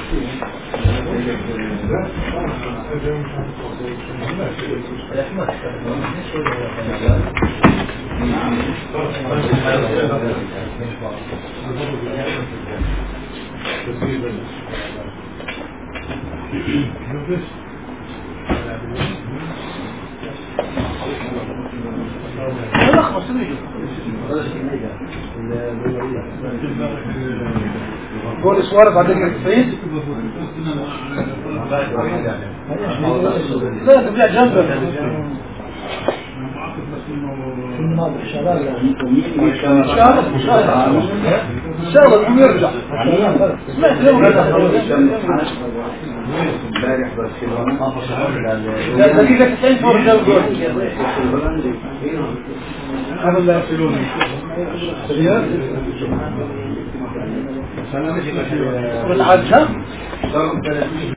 جول سوارز عندك الصين لا تبيع جنبك ان شاء الله يقوم يرجع سمعت له امبارح برشلونه لا دقيقه 90 فور جاب جول هذا اللي يرسلونه سلام